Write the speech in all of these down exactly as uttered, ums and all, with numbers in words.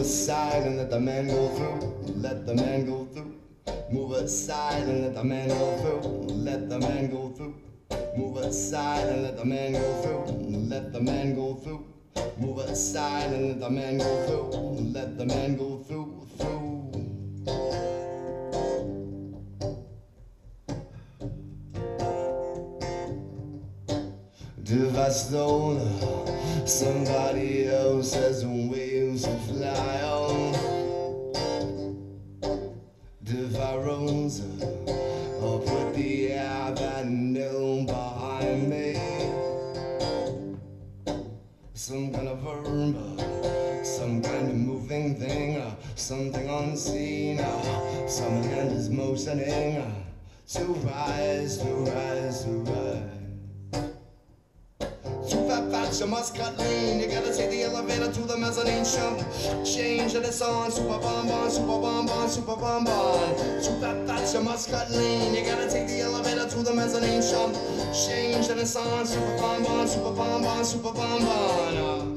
aside and let the man go through. Let the man go through. Move aside and let the man go through. Let the man go through. Move aside and let the man go through. Let the man go through. Move aside and let the man go through. Let the man go through, through. Devastation, somebody else has wings to fly on. Devarons, I'll put the avenue behind me. Some kind of verb, some kind of moving thing, something unseen, some hand is motioning to rise, to rise, to rise. Too fat, fat, you must cut lean. You gotta take the elevator to the mezzanine shop. Change and it's on. Super bonbon, super bonbon, super bonbon. Too fat, fat, you must cut lean. You gotta take the elevator to the mezzanine shop. Change and it's on. Super bonbon, super bonbon, super bonbon.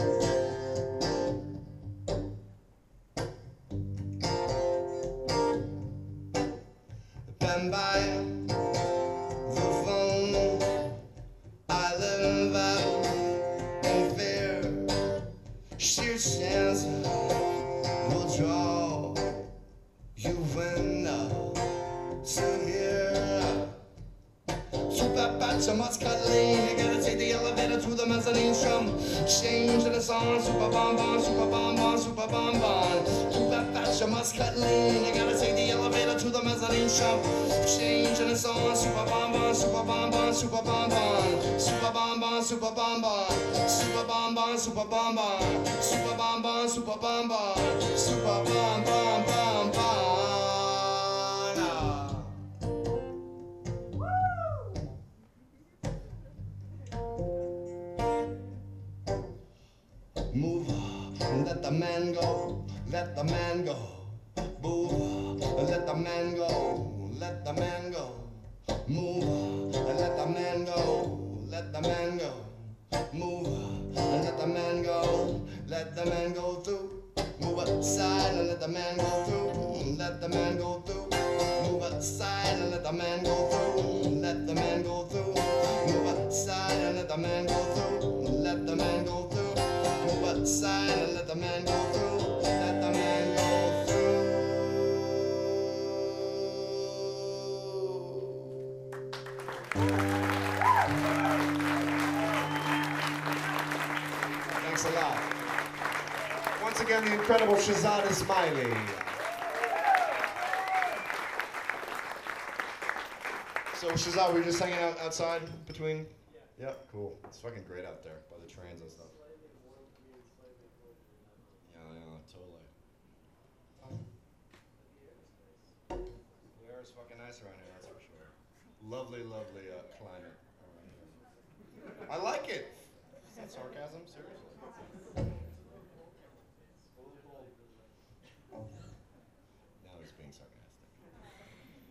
Bam by the phone. I live out in fear. Sheer chance will draw you in to here. Too bad, bad, you must cut lean. You gotta take the elevator to the mezzanine shop. Change and it's on. Super bonbon, super bonbon, super bonbon. Too bad, bad, you must cut lean. You gotta take the elevator to the mezzanine shop. Change and it's on. Super bonbon, super bonbon, super bonbon. Super bonbon, super bonbon. Super bonbon, super bonbon. Super bonbon, super bonbon. Super bonbon, bonbon. Move, let the man go, let the man go. Move, let the man go, let the man go. Move, let the man go, let the man go. Move, let the man go, let the man go through. Move aside and let the man go through. Let the man go through. Move aside and let the man go through. Let the man go through. Move aside and let the man go through. Let the man go through. Move aside and let the man go through. Let the man go through. Thanks a lot. Once again, the incredible Shahzad Ismaili. So Shahzad, we were just hanging out outside between? Yeah. Yep, cool. It's fucking great out there by the trains and stuff. Yeah, yeah, totally. The air is fucking nice around here, that's for sure. Lovely, lovely uh, climate around here. I like it. Is that sarcasm? Seriously?